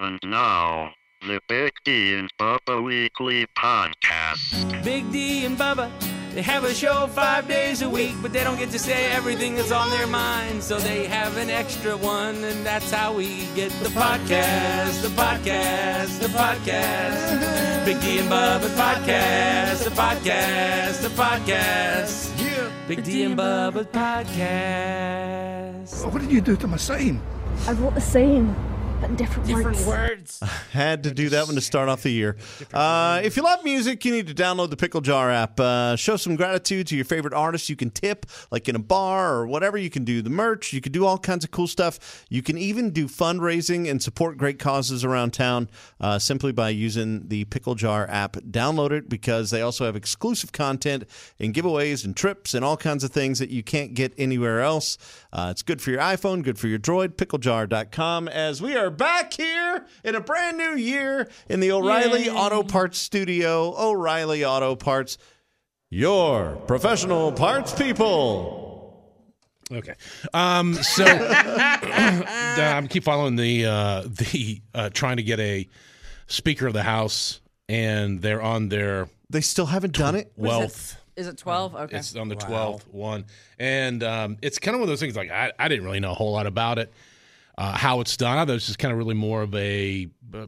And now, the Big D and Bubba Weekly Podcast. Big D and Bubba, they have a show 5 days a week, but they don't get to say everything that's on their mind, so they have an extra one, and that's how we get the podcast, the podcast, the podcast. Big D and Bubba podcast, the podcast, the podcast. Yeah. Big D and Bubba podcast. What did you do to my sign? I wrote the same, but in different words. words. Had to do that one to start off the year. If you love music, you need to download the Pickle Jar app. Show some gratitude to your favorite artists. You can tip, like in a bar or whatever. You can do the merch. You can do all kinds of cool stuff. You can even do fundraising and support great causes around town simply by using the Pickle Jar app. Download it because they also have exclusive content and giveaways and trips and all kinds of things that you can't get anywhere else. It's good for your iPhone, good for your Droid, picklejar.com, as we are back here in a brand new year in the O'Reilly Auto Parts studio. O'Reilly Auto Parts, your professional parts people. Okay. So I keep following the trying to get a Speaker of the House, and they're on their They still haven't done it? wealth. Is it 12? Okay. It's on the 12th one. And it's kind of one of those things, like, I didn't really know a whole lot about it, how it's done. I thought it was just kind of really more of a,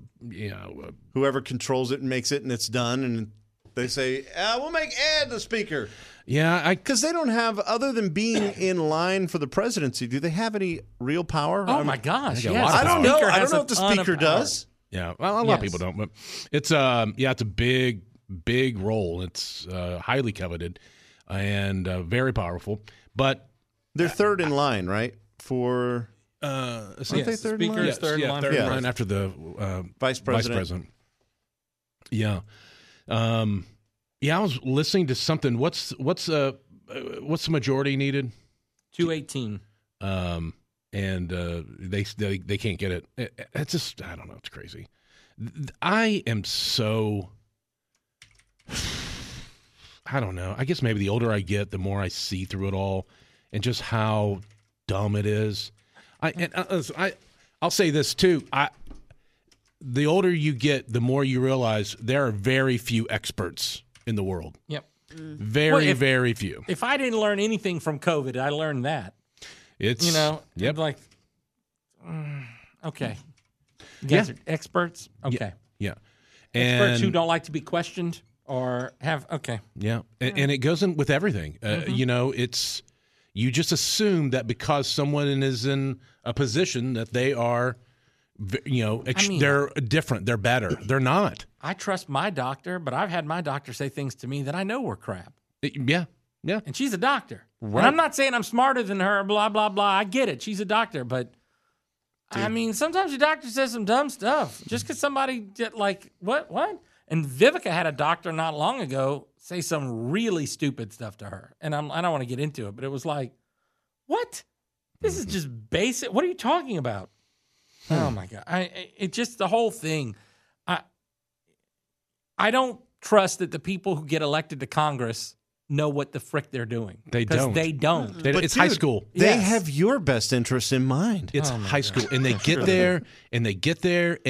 Whoever controls it and makes it, and it's done, and they say, we'll make Ed the Speaker. Yeah, Because they don't have, other than being in line for the presidency, do they have any real power? Oh, my gosh. got a Yes. lot of I don't power. know. I don't Has know a if the ton of Speaker power. does. Yeah, well, a lot of Yes. people don't, but it's it's a big role. It's highly coveted and very powerful. But They're third in line, right? For aren't they third in line? Speaker's third in line. third Yeah. in line after the Vice President. Yeah, I was listening to something. What's the majority needed? 218. And they can't get it. It's just, I don't know. It's crazy. I am so, I don't know. I guess maybe the older I get, the more I see through it all, and just how dumb it is. I'll say this too. The older you get, the more you realize there are very few experts in the world. Yep. Very, very few. If I didn't learn anything from COVID, I learned that. It's Yep. Yep. Like, okay. You guys are experts? Okay. Yeah. Experts who And don't like to be questioned or have, okay. yeah, and it goes in with everything. It's you just assume that because someone is in a position that they are, they're different, they're better. They're not. I trust my doctor, but I've had my doctor say things to me that I know were crap. Yeah. And she's a doctor. Right. And I'm not saying I'm smarter than her, blah, blah, blah. I get it. She's a doctor. But, I mean, sometimes your doctor says some dumb stuff. Just because somebody did, like, what? And Vivica had a doctor not long ago say some really stupid stuff to her. And I don't want to get into it, but it was like, what? This is just basic. What are you talking about? Oh, my God. It just, the whole thing. I don't trust that the people who get elected to Congress know what the frick they're doing. They don't. They don't. It's high school. They Yes. have your best interests in mind. It's high school, and they get there, and they get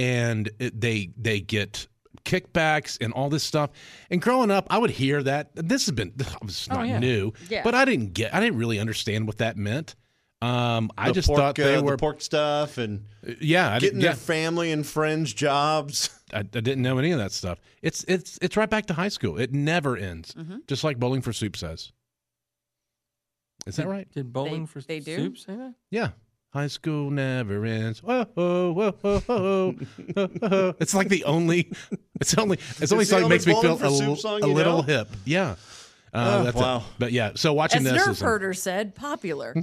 kickbacks and all this stuff. And growing up, I would hear that. This was not new, Yeah. but I didn't really understand what that meant. I just pork, thought they were the pork stuff and I getting didn't, their family and friends jobs. I didn't know any of that stuff. It's right back to high school. It never ends, just like Bowling for Soup says. Is that right? Did Bowling for they do? Soup say that? Yeah. High school never ends. Whoa, whoa, whoa, whoa, whoa, whoa. It's like the only song that makes me feel Bowling for Soup song a you little know? hip. Yeah. That's wow. it. But yeah, so watching As this Nerf is Herder said, popular.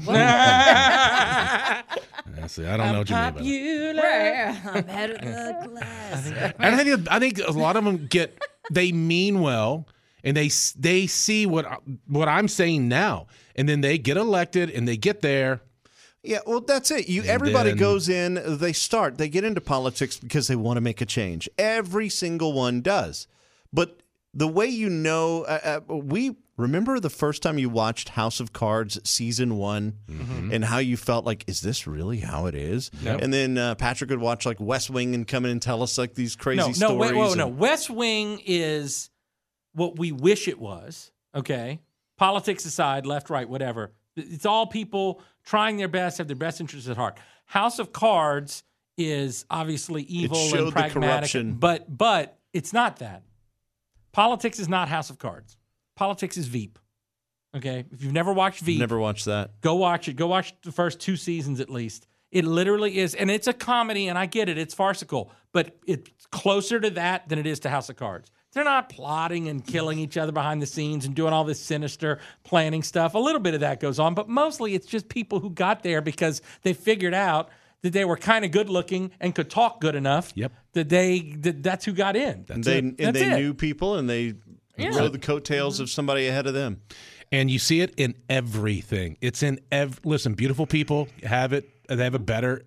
I don't know what you mean by that. Popular. I'm head of the class. And I think a lot of them they mean well, and they see what I'm saying now, and then they get elected and they get there. Yeah, well, that's it. Everybody then- goes in, they get into politics because they want to make a change. Every single one does. But the way we Remember the first time you watched House of Cards season 1 and how you felt like, is this really how it is? Yep. And then Patrick would watch like West Wing and come in and tell us like these crazy stories. No. West Wing is what we wish it was. Okay, politics aside, left, right, whatever. It's all people trying their best, have their best interests at heart. House of Cards is obviously evil showed and the pragmatic, corruption. but it's not that. Politics is not House of Cards. Politics is Veep. Okay, if you've never watched Veep, Never watched that. go watch it. Go watch the first 2 seasons at least. It literally is, and it's a comedy, and I get it. It's farcical, but it's closer to that than it is to House of Cards. They're not plotting and killing each other behind the scenes and doing all this sinister planning stuff. A little bit of that goes on, but mostly it's just people who got there because they figured out that they were kind of good looking and could talk good enough. Yep. That's who got in. They That's it. knew people and they rode the coattails of somebody ahead of them. And you see it in everything. It's in listen, beautiful people have it. They have a better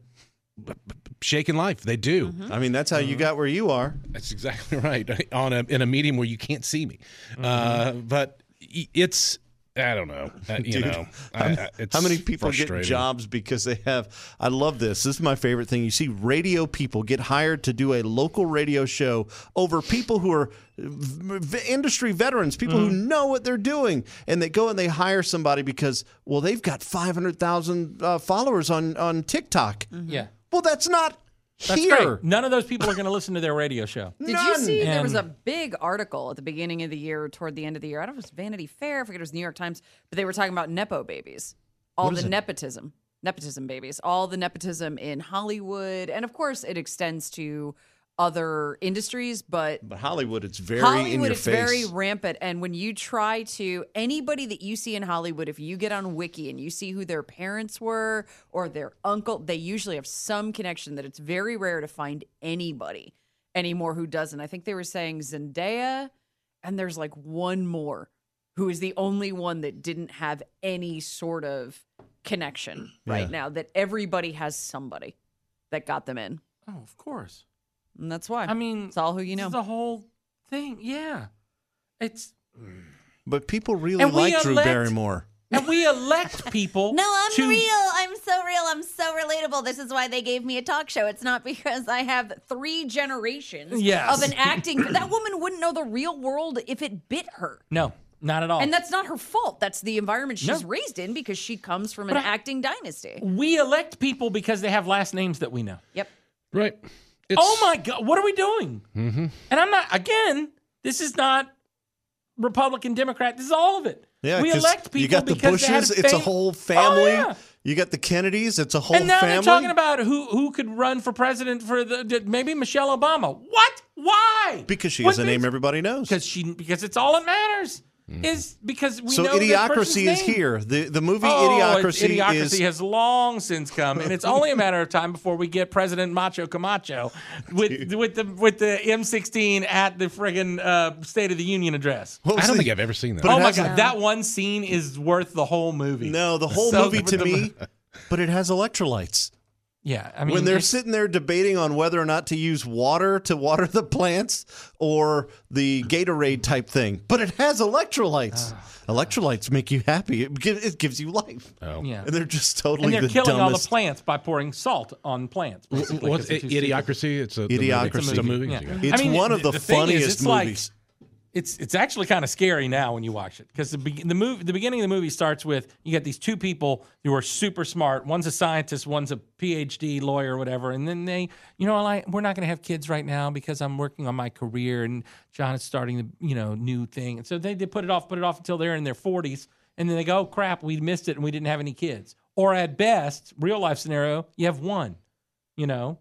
shaken life. They do. I mean, that's how you got where you are. That's exactly right. In a medium where you can't see me. But it's, I don't know. Dude, It's how many people get frustrating. jobs because they have? I love this. This is my favorite thing. You see radio people get hired to do a local radio show over people who are industry veterans, people who know what they're doing, and they go and they hire somebody because, well, they've got 500,000 followers on TikTok. Yeah. Well, that's not That's here. great. None of those people are going to listen to their radio show. Did you see there was And- a big article at the beginning of the year, toward the end of the year? I don't know if it was Vanity Fair, I forget it was New York Times, but they were talking about Nepo babies. All the nepotism babies, all the nepotism in Hollywood. And of course, it extends to other industries, but Hollywood, it's very Hollywood, in your it's face. very rampant. And when you try to, anybody that you see in Hollywood, if you get on Wiki and you see who their parents were or their uncle, they usually have some connection that it's very rare to find anybody anymore who doesn't. I think they were saying Zendaya, and there's like one more who is the only one that didn't have any sort of connection right now, that everybody has somebody that got them in. Oh, of course. And that's why. I mean, it's all who you know. The whole thing. Yeah. It's But people really And we like Drew elect- Barrymore. and we elect people. No, I'm to- real. I'm so real. I'm so relatable. This is why they gave me a talk show. It's not because I have 3 generations Yes. of an acting. That woman wouldn't know the real world if it bit her. No, not at all. And that's not her fault. That's the environment she's No. raised in because she comes from an But acting dynasty. we elect people because they have last names that we know. Yep. Right. Oh my God, what are we doing? Mm-hmm. And I'm not, again, this is not Republican, Democrat. This is all of it. Yeah, we 'cause elect people you got the because they had Bushes. It's a fame- whole family. Oh, yeah. You got the Kennedys. It's a whole And now family. they're talking about who could run for president for maybe Michelle Obama. What? Why? because she What has a name makes- everybody knows. because it's all that matters. Is because we So know this Idiocracy person's is name. here. The movie Oh, Idiocracy is. has long since come, and it's only a matter of time before we get President Macho Camacho with the M16 at the friggin' State of the Union address. What was I don't the- think I've ever seen that. But it Oh my has God, that one scene is worth the whole movie. No, the whole So- movie to me, but it has electrolytes. Yeah, I mean, When they're it's- sitting there debating on whether or not to use water to water the plants or the Gatorade type thing, but it has electrolytes. Electrolytes make you happy. It gives you life. Oh. yeah, And they're just totally and they're the killing all the dumbest. plants by pouring salt on plants. basically, What's 'cause they're too stupid. Idiocracy? It's a Idiocracy. It's a movie. Yeah. Okay. It's I mean, one of the thing is, funniest it's like- movies. It's actually kind of scary now when you watch it because the beginning of the movie starts with you got these two people who are super smart. One's a scientist, one's a PhD lawyer, or whatever. And then they, we're not going to have kids right now because I'm working on my career and John is starting the new thing. And so they put it off until they're in their 40s, and then they go, oh, crap, we missed it and we didn't have any kids. Or at best, real life scenario, you have one, and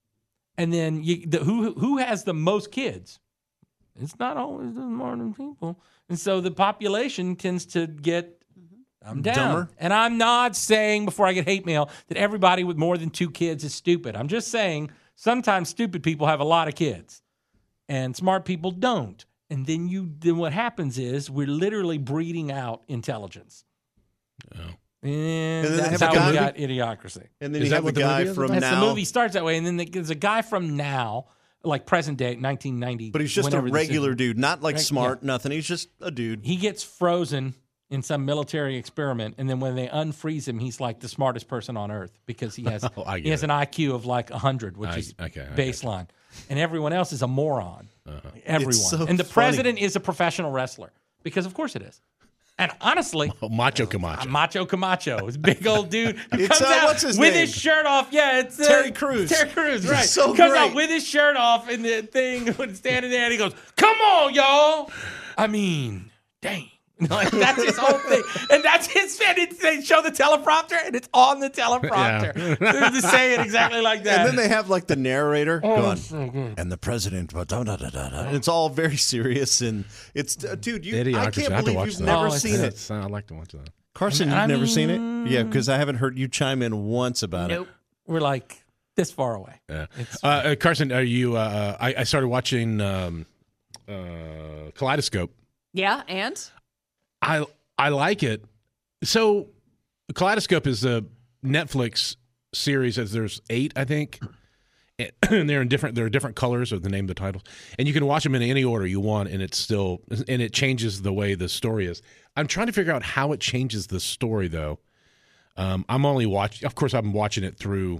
then who has the most kids? It's not always the modern people. And so the population tends to get down. Dumber. And I'm not saying, before I get hate mail, that everybody with more than 2 kids is stupid. I'm just saying sometimes stupid people have a lot of kids and smart people don't. And then what happens is we're literally breeding out intelligence. Oh. And then they that's have a how we guy- got Idiocracy. And then Is you that have what the the guy movie is from about? That's now. the movie starts that way. And then there's a guy from Now like present day, 1990. But he's just a whenever this is. regular dude, not like Right, smart, nothing. He's just a dude. He gets frozen in some military experiment, and then when they unfreeze him, he's like the smartest person on earth because he has I get he has it. an IQ of like 100, which is okay, I baseline, and everyone else is a moron. Everyone, It's so and the funny. president is a professional wrestler because of course it is. And honestly, Macho Camacho. Macho Camacho, this big old dude who It's, comes out what's his with name? his shirt off. Yeah, it's Terry Crews. Terry Crews, right? So comes great. out with his shirt off in the thing when standing there, and he goes, "Come on, y'all!" I mean, dang. Like, that's his whole thing, and that's his. And they show the teleprompter, and it's on the teleprompter. They're just saying exactly like that. And then they have like the narrator going, so good. and the president, and it's all very serious. And it's, dude, I Idiocracy. can't I have to believe watch you've that. never Oh, seen it. I'd like to watch that. Carson, you've I never seen mean- it? Yeah, because I haven't heard you chime in once about Nope. We're like this far away. Yeah. It's- Carson, are you? I started watching Kaleidoscope. Yeah, and I like it. So, Kaleidoscope is a Netflix series. As there's 8, I think, and they're in different. There are different colors of the name of the titles, and you can watch them in any order you want, and it changes the way the story is. I'm trying to figure out how it changes the story, though. I'm only watching. Of course, I'm watching it through,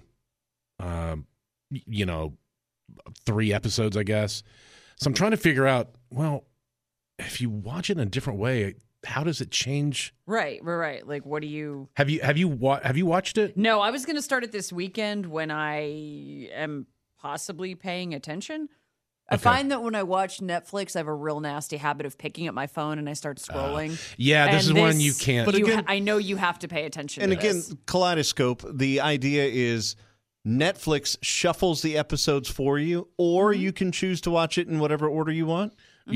3 episodes, I guess. So I'm trying to figure out. Well, if you watch it in a different way, how does it change? right. Like, what do you? Have you watched it? No, I was going to start it this weekend when I am possibly paying attention. I Okay. find that when I watch Netflix, I have a real nasty habit of picking up my phone and I start scrolling. Yeah, this And is one you can't. But again- I know you have to pay attention. And to again, this. Kaleidoscope, the idea is Netflix shuffles the episodes for you, or you can choose to watch it in whatever order you want.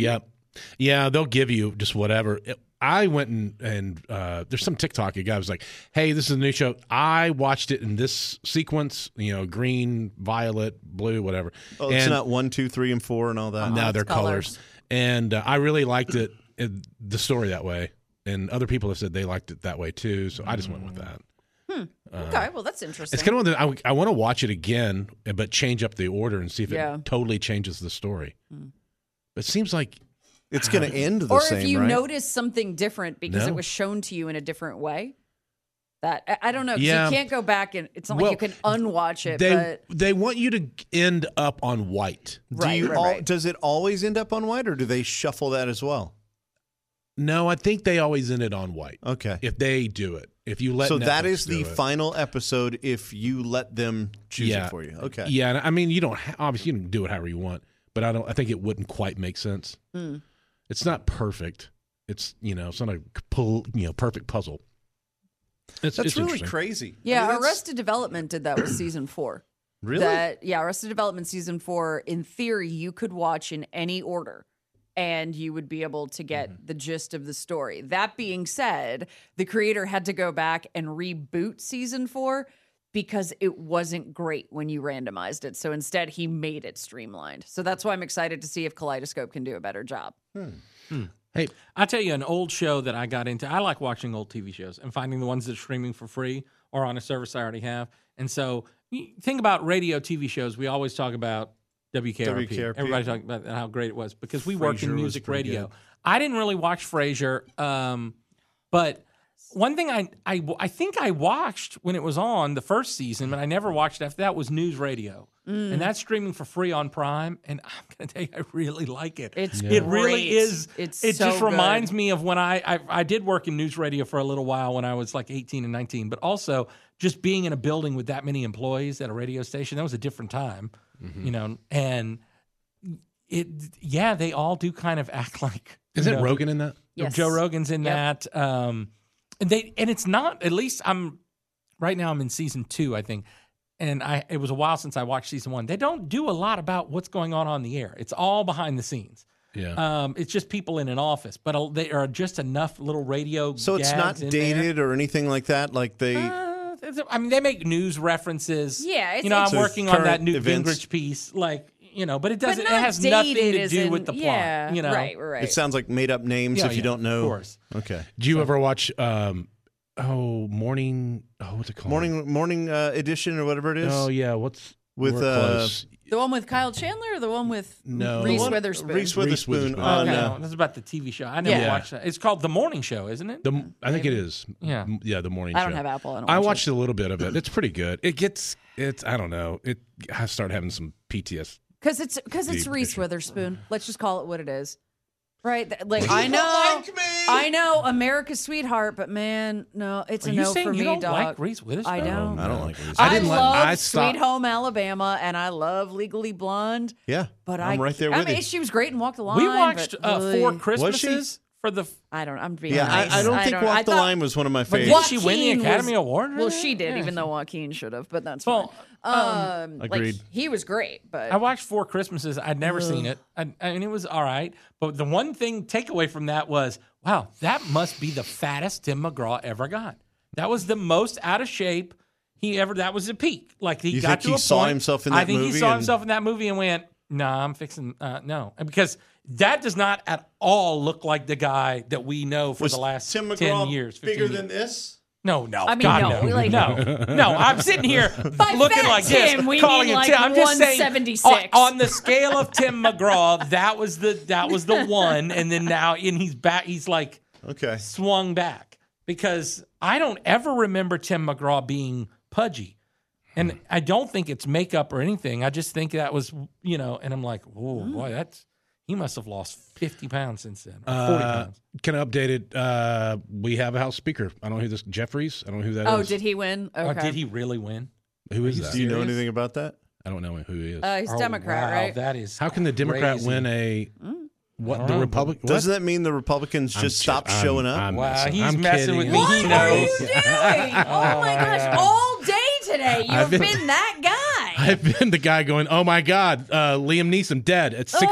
Yeah, they'll give you just whatever. I went and there's some TikTok guy was like, "Hey, this is a new show. I watched it in this sequence. Green, violet, blue, whatever. Oh, it's And not 1, 2, 3, and 4 and all that. now it's they're colors. colors. And I really liked it, the story that way. And other people have said they liked it that way too. So I just went with that. Okay, well, that's interesting. It's kind of one that I want to watch it again, but change up the order and see if Yeah. it totally changes the story. It seems like It's going to end the or same, if you right? notice something different because No. it was shown to you in a different way. That I don't know. 'Cause Yeah. you can't go back and it's not Well, like you can unwatch it. they want you to end up on white. Does it always end up on white, or do they shuffle that as well? No, I think they always end it on white. Okay. If they do it, if you let So that Netflix is the do it. final episode if you let them choose Yeah. it for you. Okay. Yeah, and I mean you don't obviously you can do it however you want, but I think it wouldn't quite make sense. It's not perfect. It's it's not a perfect puzzle. It's That's really interesting. crazy. Yeah, I mean, that's- Arrested Development did that with season 4. Really? Arrested Development season 4, in theory, you could watch in any order and you would be able to get the gist of the story. That being said, the creator had to go back and reboot season 4 because it wasn't great when you randomized it. So instead, he made it streamlined. So that's why I'm excited to see if Kaleidoscope can do a better job. Hey, I tell you, an old show that I got into. I like watching old TV shows and finding the ones that are streaming for free or on a service I already have. And so, you think about radio TV shows. We always talk about WKRP. WKRP. Everybody talking about how great it was because we work Frasier in was music pretty radio. good. I didn't really watch Frasier, but one thing I think I watched when it was on the first season, but I never watched after that, was News Radio. And that's streaming for free on Prime. And I'm going to tell you, I really like it. It's It really great. is. It's it so just reminds good. me of when I did work in news radio for a little while when I was like 18 and 19, but also just being in a building with that many employees at a radio station, that was a different time, and they all do kind of act like. isn't Rogan in that? Yes. Joe Rogan's in Yep. that. And it's not, at least right now I'm in season 2, I think. And it was a while since I watched season 1. They don't do a lot about what's going on the air. It's all behind the scenes. Yeah. It's just people in an office, but they are just enough little radio. So it's gags not in dated or anything like that? Like they. they make news references. Yeah, it's- I'm So working on that current Newt events. Gingrich piece, but it doesn't. But It not has nothing dated to as do in- with the plot. Yeah, right. It sounds like made up names Yeah, if you yeah, don't know. of course. Okay. Do you ever watch morning? Oh, what's it called? Morning edition or whatever it is. Oh yeah, what's with We're close. The one with Kyle Chandler or the one with No. Reese The one- Witherspoon? Reese Witherspoon Witherspoon. on. No, this is about the TV show. I never Yeah. watched that. It's called The Morning Show, isn't it? I think it is. Yeah. The morning I show. don't have Apple. I don't I watch watched a little bit of it. It's pretty good. It's I don't know. I start having some PTSD. Because it's Deep Reese picture. Witherspoon. Let's just call it what it is. Right? Like I know America's sweetheart, but man, no, it's Are a you no saying for you me, don't dog. like Reese Witherspoon? I don't. I don't like Reese. I didn't like- love I stopped- Sweet Home Alabama, and I love Legally Blonde. Yeah, But I'm right there with I mean, you. she was great in Walk the Line. We watched but, 4 ugh, Christmases for the. I'm being Yeah, nice. I don't think I Walk the thought- Line was one of my But favorites. didn't she win the Joaquin Academy was- Award? for Well, that? she did, Yeah. even though Joaquin should have, but that's Well, fine. Agreed. Like, he was great, but I watched 4 Christmases. I'd never seen it. I mean, it was all right. But the one thing takeaway from that was, wow, that must be the fattest Tim McGraw ever got. That was the most out of shape he ever. That was the peak. Like he You got think to he a saw point- himself in I that think movie he saw and- himself in that movie and went, "Nah, I'm fixing no," and because that does not at all look like the guy that we know for Was the last Tim 10 McGraw years. 15 bigger years. than this? No, I mean, God, no, like- no. I'm sitting here By looking fat like Tim, this, we calling mean him like Tim. I'm just saying, 176. on the scale of Tim McGraw, that was the one, and then now he's back. He's like Okay. swung back because I don't ever remember Tim McGraw being pudgy, and I don't think it's makeup or anything. I just think that was and I'm like, oh boy, he must have lost 50 pounds since then, or 40 pounds. Kind of updated. We have a house speaker. I don't know who this Jeffries. I don't know who that is. Oh, did he win? Or Okay. did he really win? Who is that? Do you know Serious? anything about that? I don't know who he is. He's Oh, Democrat, wow, right? That is How can the Democrat crazy. win a I the don't Republic? what? Doesn't that mean the Republicans just stopped showing up? I'm Wow, messing- he's I'm messing kidding. with me. What He are you knows. doing? Oh my gosh! All day today, you've I've been, been- that guy. I've been the guy going, oh my God, Liam Neeson dead at 68.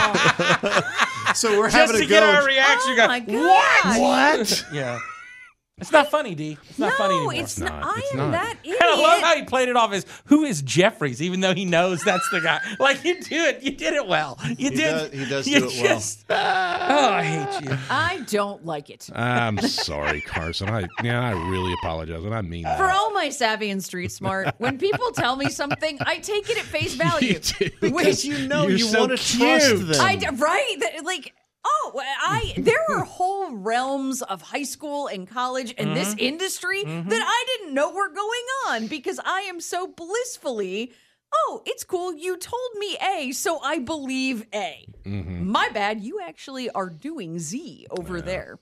Oh, So we're just having to to get go. our reaction. oh go, my gosh! What? Yeah, it's not funny, D. It's not funny No, anymore. it's not. not. I It's am not. that idiot. I love how he played it off as who is Jeffries, even though he knows that's the guy. Like you do it, you did it well. You did. He does you do it well. just- oh, I hate you. I don't like it. I'm sorry, Carson. I really apologize, and I mean that. For all my savvy and street smart, when people tell me something, I take it at face value. You do. Which You know You're you so want to cute. trust them. right? Like, there are whole realms of high school and college and this industry that I didn't know were going on because I am so blissfully, it's cool. You told me A, so I believe A. My bad. You actually are doing Z over there.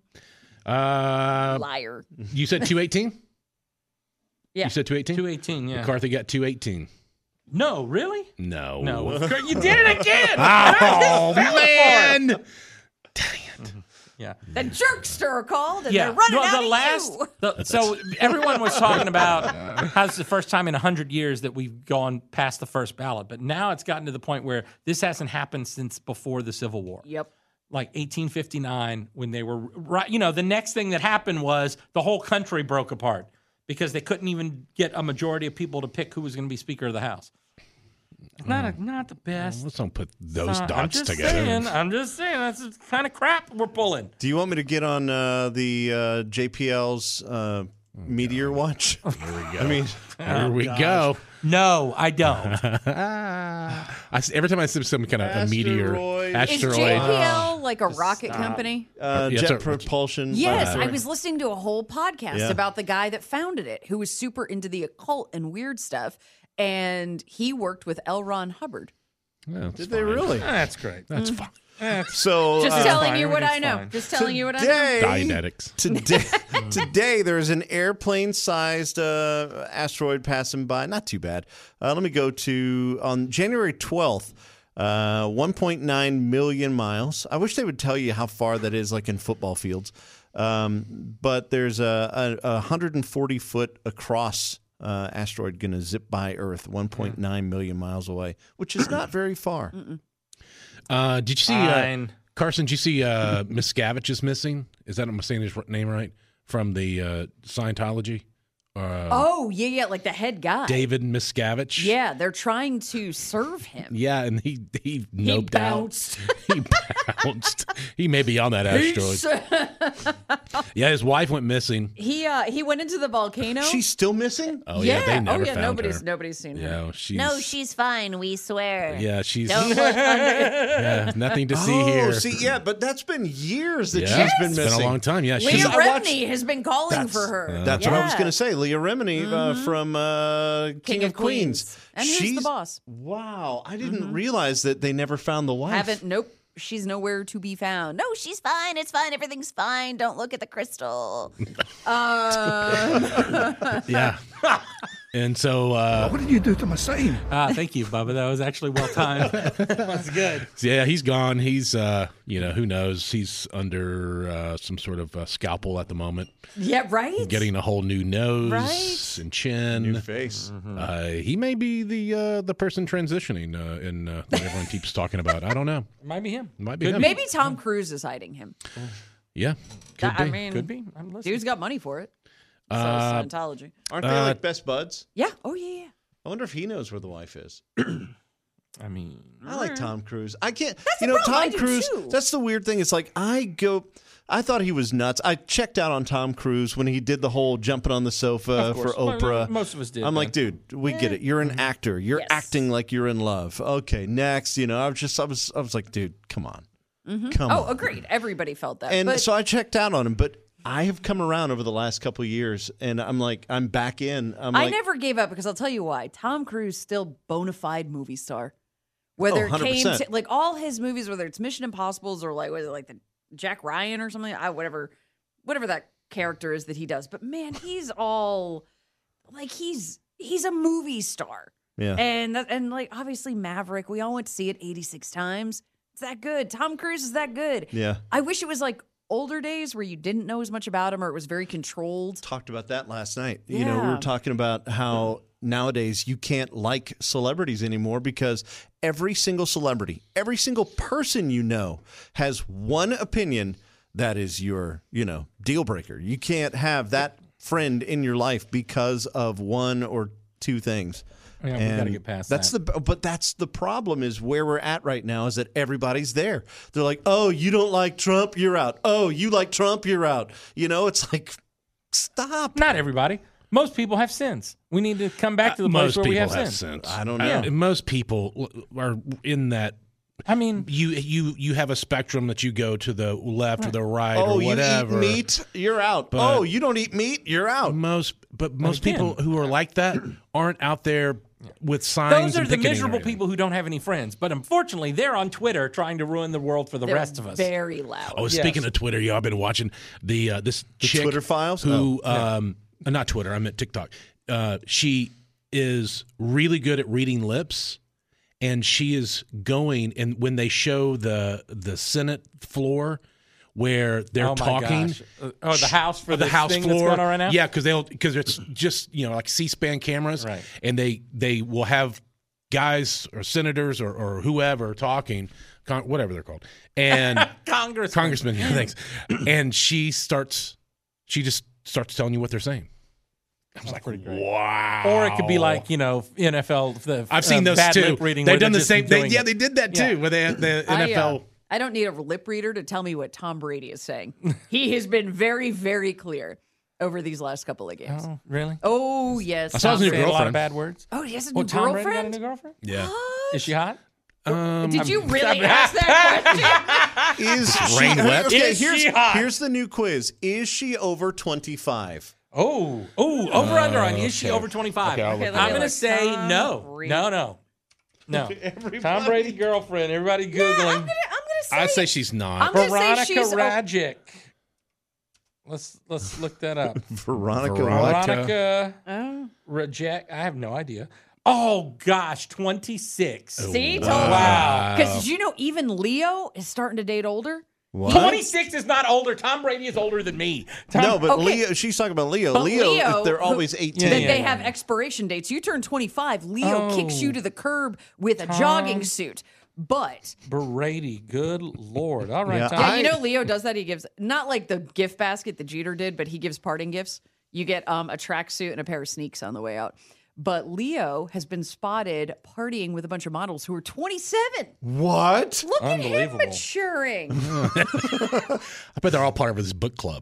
Liar. You said 218? Yeah. You said 218? 218. Yeah. McCarthy got 218. No, really? No. No. You did it again. Oh, man. Yeah. The jerkster called and Yeah. they're running No, out the of last. you. So everyone was talking about how it's the first time in 100 years that we've gone past the first ballot, but now it's gotten to the point where this hasn't happened since before the Civil War. Yep. Like 1859, when they were right. The next thing that happened was the whole country broke apart because they couldn't even get a majority of people to pick who was going to be Speaker of the House. Not the best. Let's don't put those I'm dots just together. I'm just saying that's the kind of crap we're pulling. Do you want me to get on the JPL's Meteor Watch? Here we go. I mean, Here we go. No, I don't. Every time I see some kind of a meteor, Asteroid. Is asteroid. JPL like a rocket company? Yes, jet sir. propulsion. Yes, I laboratory. was listening to a whole podcast Yeah. about the guy that founded it, who was super into the occult and weird stuff, and he worked with L. Ron Hubbard. Yeah, that's Did they fine. really? That's great. That's fine. So Just Uh, telling fine, you what I everything's know. fine. Just telling you what I know. Dianetics. Today there's an airplane-sized asteroid passing by. Not too bad. Let me go to on January 12th. 1.9 million miles. I wish they would tell you how far that is, like in football fields. But there's a 140 foot across asteroid going to zip by Earth, 1.9 million miles away, which is not very far. Did you see Fine. Carson? Did you see Miscavige is missing? Is that I'm saying his name right from the Scientology Oh, yeah, like the head guy. David Miscavige. Yeah, they're trying to serve him. Yeah, and he noped bounced. out. He bounced. He may be on that asteroid. Yeah, his wife went missing. He went into the volcano. She's still missing? Oh yeah, they never found nobody's seen her. her. Yeah, No, she's fine. We swear. Yeah, she's Don't look under. yeah, nothing to see here. See, yeah, but that's been years that Yeah, she's been it's missing. been a long time. Yeah, Leah I watched- Remini has been calling for her. That's what I was Yeah. going to say. Leah Remini from King of Queens. And who's the She's- boss? Wow, I didn't realize that they never found the wife. Nope. She's nowhere to be found. No, she's fine. It's fine. Everything's fine. Don't look at the crystal. Yeah. And so, What did you do to my sign? Thank you, Bubba. That was actually well timed. That's good. yeah, he's gone. He's, who knows? He's under some sort of scalpel at the moment, Yeah, right? getting a whole new nose Right. and chin. New face. He may be the person transitioning in that everyone keeps talking about. I don't know. It might be him. Might be him. Maybe Tom Cruise is hiding him. Yeah, could be. I mean, Could be. I'm listening. dude's got money for it. So is Scientology. Aren't they like best buds? Yeah. Oh, yeah. I wonder if he knows where the wife is. I mean, I like Tom Cruise. I can't. the problem. I Tom do Cruise. too. That's the weird thing. It's like I thought he was nuts. I checked out on Tom Cruise when he did the whole jumping on the sofa Of for course. Oprah. Most of us did, I'm like, man. dude, we get it. You're an actor. You're Yes. acting like you're in love. Okay, next. I was like, dude, come on, come Oh, on. agreed. Everybody felt that. And but so I checked out on him, but I have come around over the last couple of years, and I'm like, I'm back in. I never gave up because I'll tell you why. Tom Cruise still bona fide movie star. Whether it came 100%. to like all his movies, whether it's Mission Impossibles or like whether like the Jack Ryan or something, whatever that character is that he does. But man, he's all like he's a movie star. Yeah. And like obviously Maverick, we all went to see it 86 times. It's that good. Tom Cruise is that good. Yeah. I wish it was like older days where you didn't know as much about him or it was very controlled. Talked about that last night. We Yeah. were talking about how nowadays you can't like celebrities anymore because every single celebrity, every single person has one opinion that is your, deal breaker. You can't have that friend in your life because of one or two things. Yeah, we gotta get past that. But that's the problem is where we're at right now is that everybody's there. They're like, oh, you don't like Trump, you're out. Oh, you like Trump, you're out. It's like, stop. not everybody. Most people have sins. We need to come back to the most place where we people have have sins. sense. I don't know. Most people are in that. I mean, You have a spectrum that you go to the left or the right Oh, or whatever. you eat meat, you're out. But- You don't eat meat, you're out. Most again- people who are like that aren't out there with signs. those are and the picketing or miserable anything. people who don't have any friends. But unfortunately, they're on Twitter trying to ruin the world for the They're rest of us. very loud. Oh, speaking of Twitter, y'all been watching this chick Twitter files? who not Twitter, I meant TikTok. She is really good at reading lips, and she is going and when they show the Senate floor where they're Oh, my talking. gosh. The House for the this House thing floor, that's going on right now? yeah, because it's just like C-SPAN cameras, Right. and they will have guys or senators or whoever talking, whatever they're called, and congressman, yeah, thanks, and she just starts telling you what they're saying. I was like, wow. Or it could be like, NFL. I've seen those bad too. lip reading They've where done they're the just same thing. doing Yeah, it. they did that too. Yeah. Where the NFL. I don't need a lip reader to tell me what Tom Brady is saying. He has been very, very clear over these last couple of games. Oh, really? Oh, yes. I saw his new Saying a lot girlfriend. of bad words. Oh, he has a new Well, Tom Brady got a girlfriend? new girlfriend? Yeah. Is she hot? Did you really ask that question? Is Rain she, wet? okay, Is here's, she hot? here's the new quiz. Is she over 25? Oh, over under on is she over 25? Okay, I'll look Okay, it let I'm me going to look. say Tom no. Brady. No. Tom Brady girlfriend. Everybody Googling. I'm gonna say. I'd say she's not. I'm gonna say Veronica she's Radjic. Let's look that up. Veronica. Veronica Oh. Radjic. I have no idea. Oh gosh, 26. See, Wow. Because did you know even Leo is starting to date older? What? 26 is not older. Tom Brady is older than me. No, but Okay. Leo. She's talking about Leo. But Leo, Leo, they're who- always 18. Then Yeah. they have expiration dates. You turn 25, Leo kicks you to the curb with a jogging suit. But Brady, good lord. All right, Yeah, Tom. yeah, you know Leo does that. He gives not like the gift basket that Jeter did, but he gives parting gifts. You get a tracksuit and a pair of sneaks on the way out. But Leo has been spotted partying with a bunch of models who are 27. What? Look at him Unbelievable. maturing. I bet they're all part of his book club.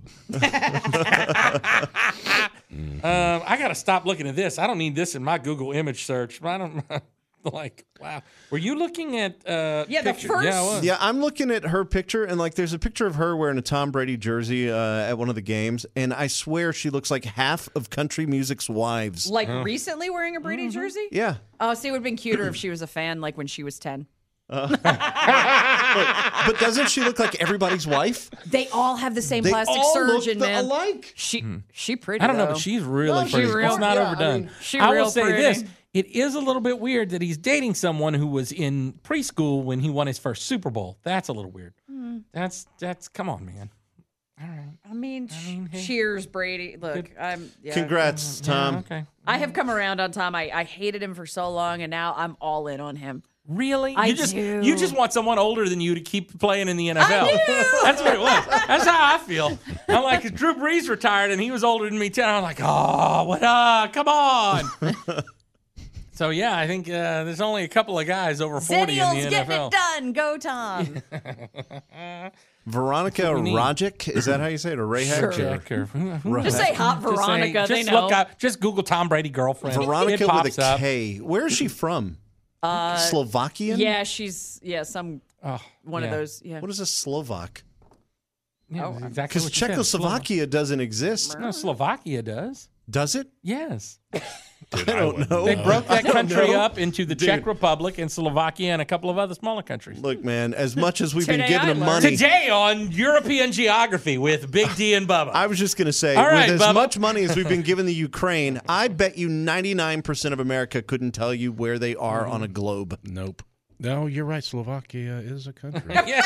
I got to stop looking at this. I don't need this in my Google image search. I don't like. Wow, were you looking at? the pictures? first- Yeah, I was. Yeah, I'm looking at her picture, and like, there's a picture of her wearing a Tom Brady jersey at one of the games, and I swear she looks like half of country music's wives. Like recently wearing a Brady jersey? Yeah, Oh, see, it would have been cuter if she was a fan, like when she was 10. but doesn't she look like everybody's wife? They all have the same They plastic all surgeon, look man. alike. She pretty. I don't know, though. but she's really No, pretty. she's It's real- not yeah, I overdone. mean- She I will real say pretty. this: it is a little bit weird that he's dating someone who was in preschool when he won his first Super Bowl. That's a little weird. That's come on, man. All right. I mean, hey. cheers, Brady. Look, I'm. Yeah. Congrats, Tom. Yeah, okay. I have come around on Tom. I hated him for so long, and now I'm all in on him. Really? I you just do. you just want someone older than you to keep playing in the NFL. That's what it was. That's how I feel. I'm like, Drew Brees retired and he was older than me 10. I'm like, oh, what? Come on. So yeah, I think there's only a couple of guys over 40 in Zennial's the getting NFL. it done. Go, Tom. Veronica we need. Rajic, is that how you say it, or Rahab? Check her. Who- Just say hot just Veronica. say- They just know. look up. Just Google Tom Brady girlfriend. Veronica it pops with a up. K. Where is she from? Slovakian? Yeah, she's some Oh, one yeah. of those. Yeah. What is a Slovak? Yeah, Oh, exactly. Because what you said. Czechoslovakia doesn't exist. No, Slovakia does. Does it? Yes. I don't know. They broke that country know. up into the Czech Republic and Slovakia and a couple of other smaller countries. Look, man, as much as we've been Today giving I them learned. money. Today on European Geography with Big D and Bubba. I was just going to say, All right, with as Bubba. much money as we've been giving the Ukraine, I bet you 99% of America couldn't tell you where they are on a globe. Nope. No, you're right. Slovakia is a country. Yes.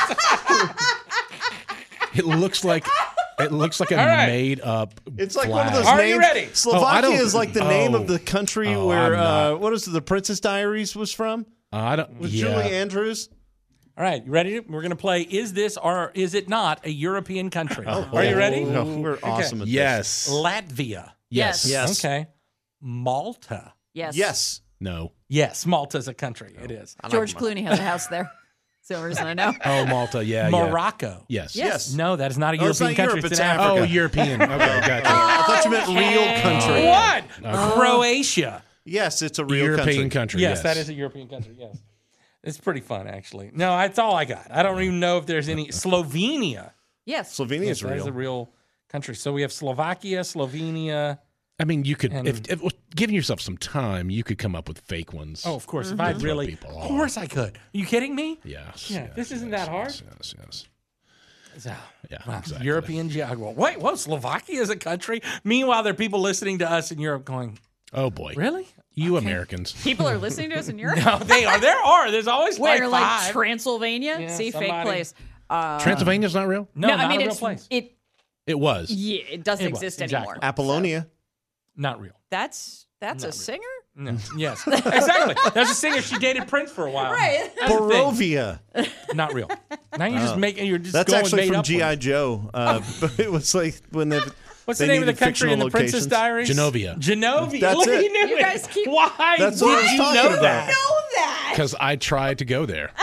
It looks like a right. made up. It's like flag. one of those Are names. you ready? Slovakia don't- is like the name of oh. the country Oh, where, I'm not. what is it, the Princess Diaries was from? I don't. With yeah. Julie Andrews? All right, you ready? We're going to play Is This or Is It Not a European Country? Are you ready? No, we're awesome at Yes. Latvia. Yes. Yes. Okay. Malta. Yes. this. Yes. No. Yes, Malta's a country. It is. George Clooney has a house there. That's the only reason I know. Oh, Malta. Yeah. Morocco. Yeah. Yes. Yes. No, that is not a Oh, it's European not country. Europe, It's it's in Africa. Oh, European. Okay, gotcha. I thought you meant real country. What? Croatia. Yes, it's a real European country. country. Yes, that is a European country. Yes. It's pretty fun, actually. No, that's all I got. I don't even know if there's any. Slovenia. Yes. Slovenia Yes, is that is real. a real country. So we have Slovakia, Slovenia. I mean, you could, And- if giving yourself some time, you could come up with fake ones. Oh, of course. If I Throw really. people Of off. course I could. Are you kidding me? Yes. Yeah, yes, this isn't yes, that hard. Yes. Yes. So, Yeah, wow, exactly. European geography. Wait, whoa, Slovakia is a country? Meanwhile, there are people listening to us in Europe going, Oh boy. really? You Americans. People are listening to us in Europe. No, they are. There are. There's always Where, like like five. Transylvania? Yeah, See, fake somebody- place. Transylvania's not real. no, I not mean a real it's place. it was. it doesn't It was, exist exactly. anymore. Apollonia. Not real. That's a singer? No. Yes. Exactly. There's a singer. She dated Prince for a while. Right. That's the thing. Barovia. Not real. Now you're just making. You're just That's going actually made from up G.I. ones. Joe. But it was like when they. What's they the name of the needed country in the fictional Princess locations. Diaries? Genovia. Genovia. That's Look, it. you knew You it. guys keep- Why That's did what I was you talking know about. that? that. Because I tried to go there.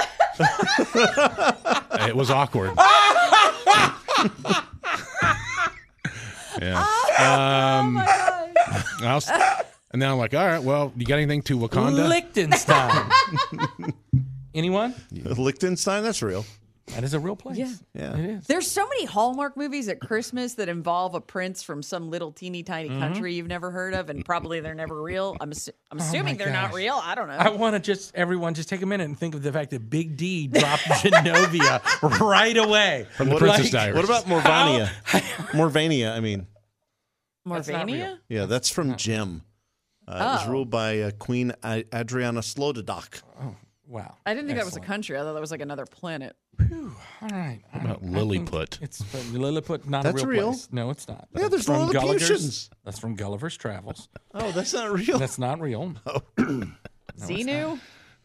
It was awkward. Yeah. I was- and then I'm like, all right, well, you got anything to Wakanda? Liechtenstein. Anyone? Liechtenstein, that's real. That is a real place. Yeah. Yeah. It is. There's so many Hallmark movies at Christmas that involve a prince from some little teeny tiny country you've never heard of, and probably they're never real. I'm assuming they're not gosh. real. I don't know. I want to everyone take a minute and think of the fact that Big D dropped Genovia right away. From the Princess Like, Diaries. What about Morvania? Morvania, I mean. That's not real. Morvania? Yeah, that's from Jim. It was ruled by Queen Adriana Slododak. Wow. I didn't think that was a country. I thought that was like another planet. All right. What about Lilliput? It's Lilliput, not That's a real real. place. No, it's not. Yeah, there's From Lilliputians. Gulliver's. That's from Gulliver's Travels. Oh, that's not real. That's not real. Xenu?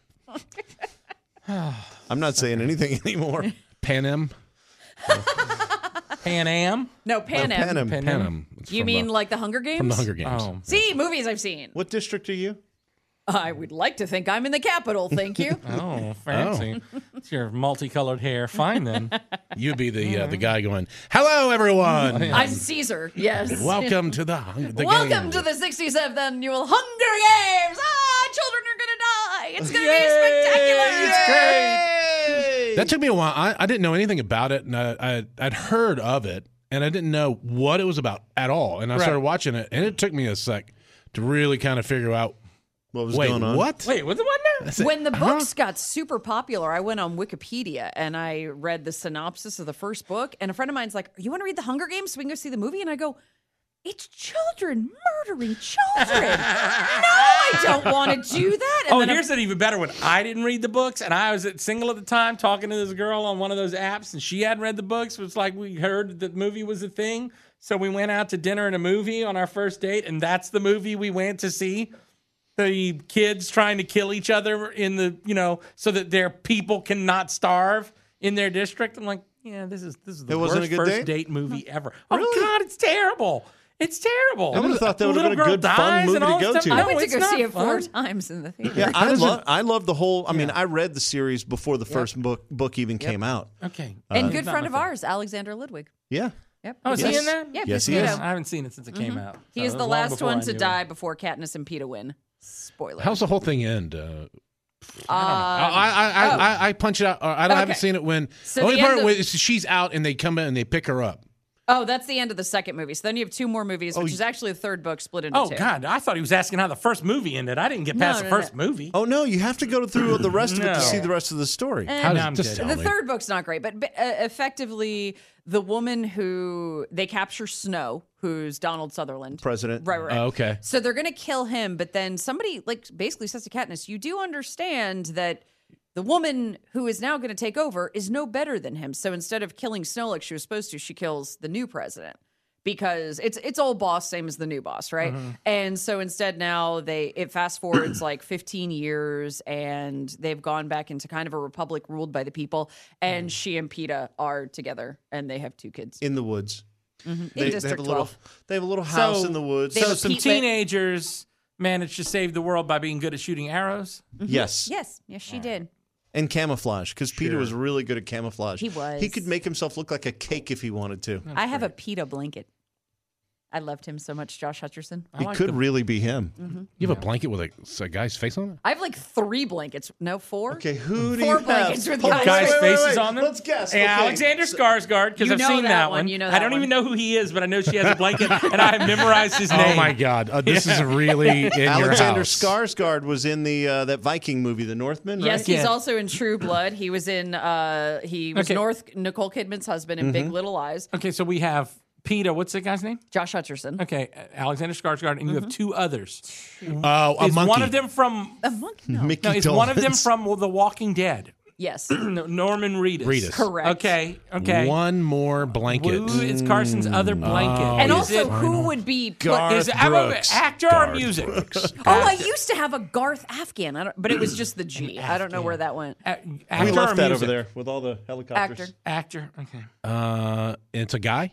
I'm not saying anything anymore. Panem? Pan Am. No, Pan Am. Panem. Panem. You from, mean like the Hunger Games? from the Hunger Games? Oh. See, movies I've seen. What district are you? I would like to think I'm in the capital. Thank you. Oh, fancy. It's your multicolored hair. Fine then. You'd be the guy going, "Hello, everyone. I'm Caesar. Yes. Welcome to the Welcome game." to the 67th annual Hunger Games. Children are gonna die. It's gonna be spectacular. That took me a while. I didn't know anything about it, and I'd heard of it, and I didn't know what it was about at all. And I started watching it, and it took me a sec to really kind of figure out What was going on? what? Wait, what's the one now? When the books got super popular, I went on Wikipedia and I read the synopsis of the first book. And a friend of mine's like, "You want to read the Hunger Games so we can go see the movie?" And I go, "It's children murdering children. No, I don't want to do that." And Oh, then here's an even better one. I didn't read the books, and I was single at the time talking to this girl on one of those apps, and she hadn't read the books. It was like we heard that the movie was a thing. So we went out to dinner and a movie on our first date, and that's the movie we went to see. The kids trying to kill each other in the, so that their people cannot starve in their district. I'm like, yeah, this is the It wasn't worst a good first date? date movie ever. Oh God, it's terrible. It's terrible. I would have thought that would have been a Little good, girl fun dies movie and to all go this to. stuff. I No, went to it's go not see it 4 fun. times in the theater. Yeah, I love the whole. I mean, I read the series before the first book even came out. Okay. And good Not friend my of thing. ours, Alexander Ludwig. Yeah. Yep. Oh, is he Yes. in that? Yeah, Yes, he Peter. is. I haven't seen it since it came out. He So is it the was long last before one I to knew die it. before Katniss and Peeta win. Spoiler. How's the whole thing end? I punch it out. I haven't Okay. seen it when. So the only the part end of- where she's out and they come in and they pick her up. Oh, that's the end of the second movie. So then you have 2 more movies, which is actually the third book split into Oh 2. God! I thought he was asking how the first movie ended. I didn't get past No, the no, first movie. Oh no, you have to go through the rest of it No. to see the rest of the story. How No, I'm just kidding. tell The me. third book's not great, but effectively, the woman who they capture Snow, who's Donald Sutherland, President. right? Oh, okay. So they're gonna kill him, but then somebody basically says to Katniss, "You do understand that the woman who is now going to take over is no better than him. So instead of killing Snow like she was supposed to, she kills the new president." Because it's old boss, same as the new boss, right? And so instead now it fast forwards like 15 years and they've gone back into kind of a republic ruled by the people. And she and Peeta are together and they have 2 kids. In the woods. In They have District a little. 12. They have a little house So- in the woods. They have So a some peat- teenagers managed to save the world by being good at shooting arrows. Yes. Yes, she did. And camouflage, because Peter was really good at camouflage. He was. He could make himself look like a cake if he wanted to. I have a Peeta blanket. I loved him so much, Josh Hutcherson. He could really be him. You have a blanket with a guy's face on it? I have like 3 blankets. No, 4. Okay, who do 4 you blankets have? with Hold on, guys' Guys' wait, wait, faces wait. on them. Let's guess. And Okay. Alexander Skarsgård, because You I've know seen that that one. one. You know I that don't one. even know who he is, but I know she has a blanket, and I have memorized his name. Oh my God! This is really in your Alexander house. Skarsgård was in the that Viking movie, The Northman. Right? Yes, he's Yeah. also in True Blood. He was in he was Okay. Nicole Kidman's husband in Big Little Lies. Okay, so we have Peeta. What's that guy's name? Josh Hutcherson. Okay, Alexander Skarsgård, and you have 2 others. A Is monkey. one of them from? A monkey? No. Mickey No, is one of them Dolenz. from The Walking Dead? Yes. Norman Reedus. Reedus. Correct. Okay. One more blanket. Who is Carson's other blanket? And Is also, it- who would be put? Garth is it I'm a- Brooks. actor or music? Oh, I used to have a Garth Afghan, but it was just the G. I don't know where that went. Actor We or left that music? over there with all the helicopters. Actor. Actor. Okay. It's a guy.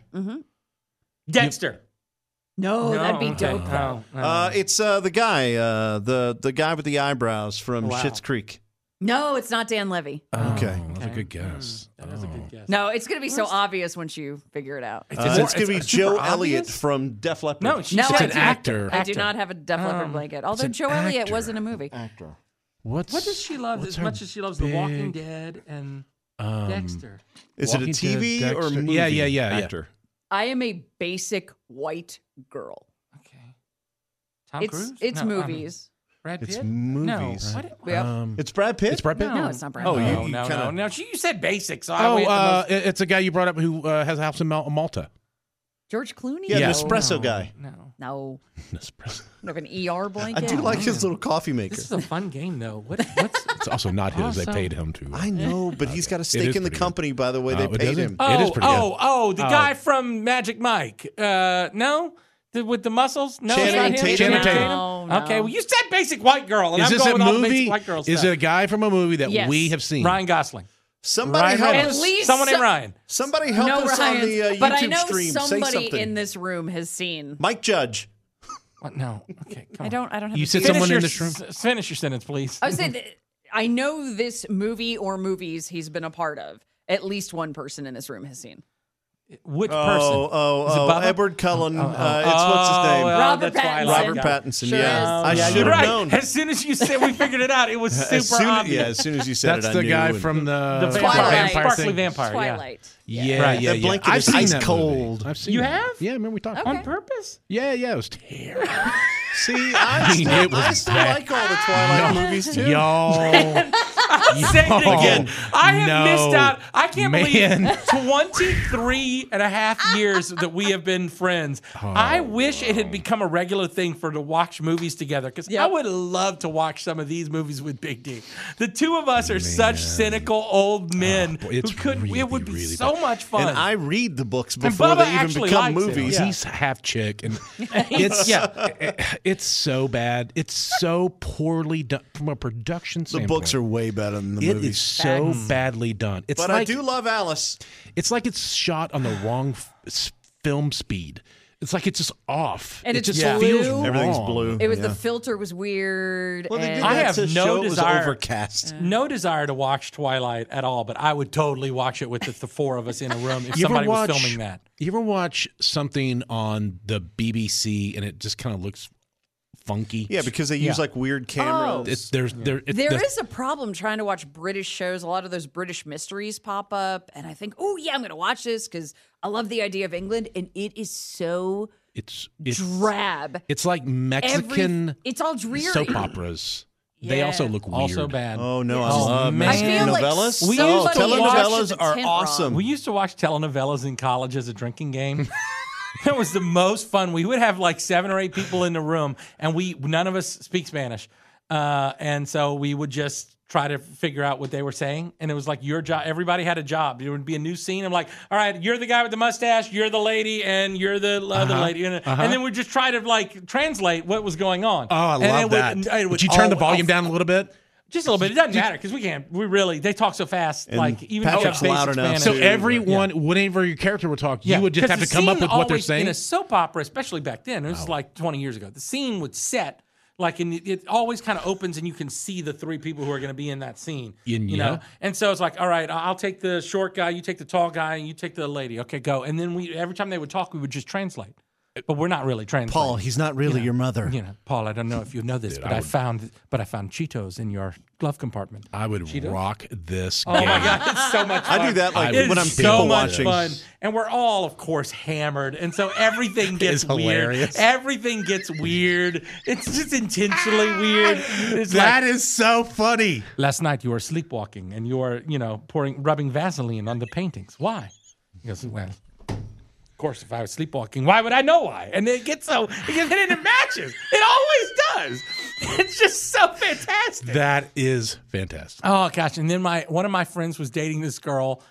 Dexter. No, that'd be okay. dope. though. It's the guy, the guy with the eyebrows from Wow. Schitt's Creek. No, it's not Dan Levy. Okay. Oh, that's a good guess. That is a good guess. No, it's going to be so obvious once you figure it out. Is It's going to be it's Joe super Elliott obvious? from Def Leppard. No, she No, said it's it's an actor. I do not have a Def Leppard blanket. Although an Joe Elliott actor. was in a movie. What does she love as her much as she loves The Walking big, Dead and Dexter? Is it a Walking TV Dead, or Dexter. movie Yeah. actor? I am a basic white girl. Okay. Tom Cruise? It's No, movies. Brad Pitt? It's movies. No. What? Yep. It's Brad Pitt? It's Brad Pitt. No, it's not Brad Oh, Pitt. you No, kinda- no. You said basic, so I went the Oh, most. it's a guy you brought up who has a house in Malta. George Clooney? Yeah, Yeah. the espresso guy. No. No. Nespresso. Like an ER I blanket? do like his little coffee maker. This is a fun game, though. What's It's also not his. They Awesome. paid him to. I know, but he's got a is stake in the pretty good. company, by the way. They Oh, it paid is? him. It is pretty good. the guy from Magic Mike. No? With the muscles? No, it's Channing not him? Tatum. Channing Tatum. No, no. Okay, well, you said basic white girl, and Is I'm this going a with all the basic movie? white girl Is stuff. it a guy from a movie that Yes. we have seen? Ryan Gosling. Somebody Ryan help Reynolds. us. At least Someone named some- Ryan. Somebody help no us on Ryan, the but I YouTube know stream. Say somebody something. in this room has seen. Mike Judge. What? No. Okay. Come on. I don't have. You a said finish someone your- in this room? Finish your sentence, please. I would say that I know this movie or movies he's been a part of. At least one person in this room has seen. Which person? Is it Bubba? Edward Cullen. It's what's his name? Robert that's why I Pattinson. like Robert it. Pattinson. Sure yeah, is. I Yeah, should you're have right. known. As soon as you said we figured it out, it was super obvious. As soon as you said That's it, I the knew. guy And- from the The Twilight. vampire, sparkly thing. vampire. Twilight. Yeah, Right. yeah, That yeah. blanket I've is seen ice that cold. movie. I've seen You it. have? Yeah, remember we talked Okay. On about it. purpose? Yeah, it was terrible. See, I mean, still, it was I still bad. like all the Twilight movies too. Y'all. Say it again. I have No, missed out. I can't man. believe 23 and a half years that we have been friends. I wish it had become a regular thing to watch movies together because I would love to watch some of these movies with Big D. The two of us are such cynical old men boy, who it's could. really, It would be really so bad. much fun. And I read the books And before Bubba they even actually become likes it. movies. Yeah. He's half chick, and it's it's so bad. It's so poorly done from a production The standpoint. books are way better than the It movies. is so badly done. It's But like, I do love Alice. It's like it's shot on the wrong film speed. It's like it's just off. And it it's just blue. feels Everything's wrong. blue. It was Yeah. the filter was weird. Well, they did and- I that have to no show it was desire- overcast. no desire to watch Twilight at all, but I would totally watch it with the four of us in a room if You ever somebody was watch- filming that. You ever watch something on the BBC and it just kind of looks funky? Yeah, because they use Yeah. like weird cameras. It's There is a problem trying to watch British shows. A lot of those British mysteries pop up, and I think, oh yeah, I'm going to watch this because I love the idea of England, and it is so it's drab. It's like Mexican It's all dreary. soap operas. They Yeah. also look weird. Also bad. Oh no, I Oh, love man. Mexican I feel like novellas. somebody telenovelas watched the are tent awesome. wrong. We used to watch telenovelas in college as a drinking game. It was the most fun. We would have like 7 or 8 people in the room, and none of us speak Spanish, and so we would just try to figure out what they were saying. And it was like your job. Everybody had a job. There would be a new scene. I'm like, all right, you're the guy with the mustache, you're the lady, and you're the other lady, and then we'd just try to like translate what was going on. Oh, I And it love that. it Would you turn the all- volume down a little bit? just a little bit? It doesn't matter because they talk so fast. And Like even if you have Patrick's loud basic enough, Spanish. So everyone, whenever your character would talk, you would just 'cause have to the come up scene with what they're always- saying. In a soap opera, especially back then, this is like 20 years ago, the scene would set like, and it always kind of opens and you can see the 3 people who are going to be in that scene. You know? And so it's like, all right, I'll take the short guy, you take the tall guy, and you take the lady. Okay, go. And then every time they would talk, we would just translate. But we're not really translating. Paul, he's not really your mother. You know, Paul, I don't know if you know this, but I found Cheetos in your glove compartment. I would rock this Oh game. my God, it's so much fun. I do that like It when is I'm so people much watching. fun, and we're all, of course, hammered, and so everything gets is weird. hilarious. Everything gets weird. It's just intentionally weird. It's That like, is so funny. last night you were sleepwalking, and you were, rubbing Vaseline on the paintings. Why? He goes, well, of course, if I was sleepwalking, why would I know why? And it gets and it matches. It always does. It's just so fantastic. That is fantastic. Oh gosh! And then one of my friends was dating this girl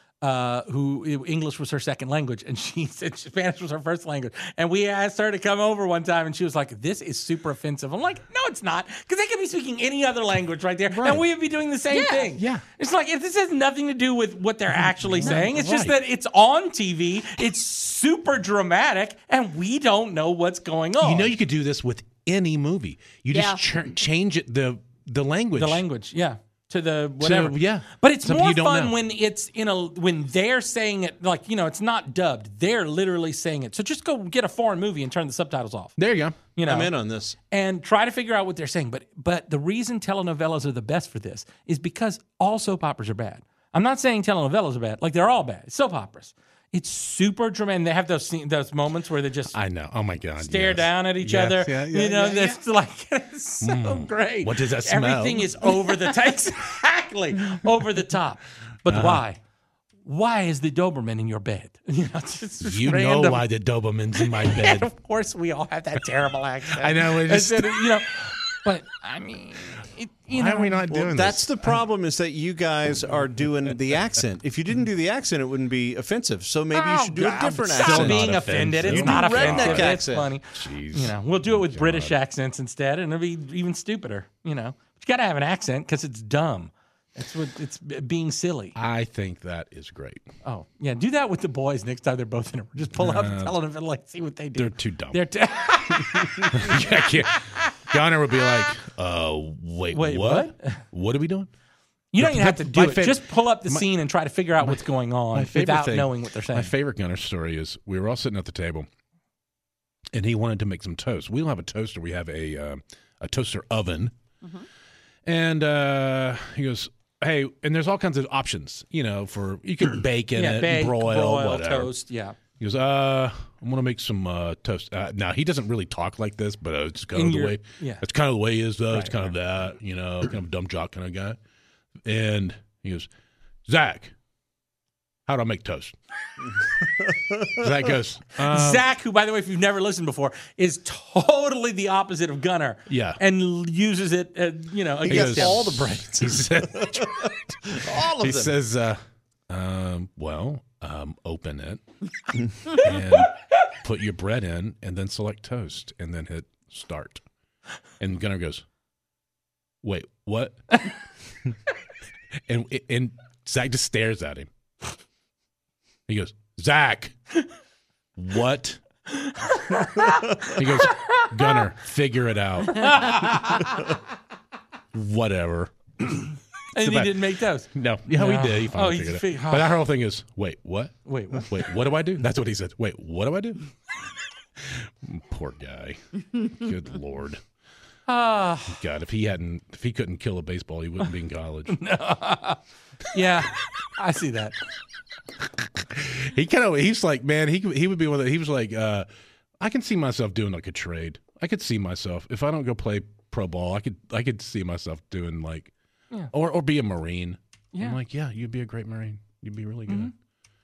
who English was her second language, and she said Spanish was her first language. And we asked her to come over one time, and she was like, "This is super offensive." I'm like, "No, it's not, because they could be speaking any other language right there, and we would be doing the same thing." Yeah. It's like this has nothing to do with what they're actually saying. It's just right. that it's on TV. It's super dramatic, and we don't know what's going on. You know, you could do this with any movie. You just change it the language. The language, yeah. To the whatever. yeah. But it's Something more you don't fun know. when it's when they're saying it, like, it's not dubbed. They're literally saying it. So just go get a foreign movie and turn the subtitles off. There you go. You know, I'm in on this. and try to figure out what they're saying. But the reason telenovelas are the best for this is because all soap operas are bad. I'm not saying telenovelas are bad. Like, they're all bad. It's soap operas. It's super dramatic. They have those moments where they just I know. Oh my God. stare yes. down at each Yes, other. yeah, That's like it's so great. What does that smell? Everything is over the top. Exactly. Over the top. But why? Why is the Doberman in your bed? It's just You random. know why the Doberman's in my And bed. of course, we all have that terrible accent. I know, it And just- so, but I mean, Why are we not doing That's this? the problem, is that you guys are doing the accent. If you didn't do the accent, it wouldn't be offensive. So maybe you should do a different Stop accent. being not offended. offensive. It's You not do redneck offensive. It's accent. funny. Jeez. We'll do it with British accents instead, and it'll be even stupider. But you got to have an accent because it's dumb. It's being silly. I think that is great. Oh, yeah. Do that with the boys next time they're both in a room. Just pull up and tell them and like see what they do. They're too dumb. They're I can't. Gunner would be like, wait, what? What are we doing? You don't even have to do it. Just pull up the my- scene and try to figure out what's going on without knowing what they're saying. My favorite Gunner story is we were all sitting at the table, and he wanted to make some toast. We don't have a toaster. We have a toaster oven. And he goes, hey, and there's all kinds of options, for you can bake in it, bake, broil, whatever. toast, yeah. He goes, I'm going to make some toast. Now, he doesn't really talk like this, but it's kind of the way. Yeah. It's kind of the way he is, though. It's kind of right. that, kind of a dumb jock kind of guy. And he goes, Zach, how do I make toast? Zach goes, Zach, who, by the way, if you've never listened before, is totally the opposite of Gunner. Yeah. And uses it, against gets him. all the brains. He said, All of he them. says, open it and put your bread in and then select toast and then hit start. And Gunnar goes, wait, what? and Zach just stares at him. He goes, Zach, what? He goes, Gunnar, figure it out. Whatever. And he didn't make toast. No. Yeah, we did. He finally he figured it out. But that whole thing is, wait, what? Wait, what? Wait, what do I do? That's what he said. Wait, what do I do? Poor guy. Good Lord. God, if he couldn't kill a baseball, he wouldn't be in college. Yeah, I see that. He's like, man, he would be one of the, he was like, I can see myself doing like a trade. I could see myself, if I don't go play pro ball, I could see myself doing like, or be a Marine. Yeah. I'm like, yeah, you'd be a great Marine. You'd be really good.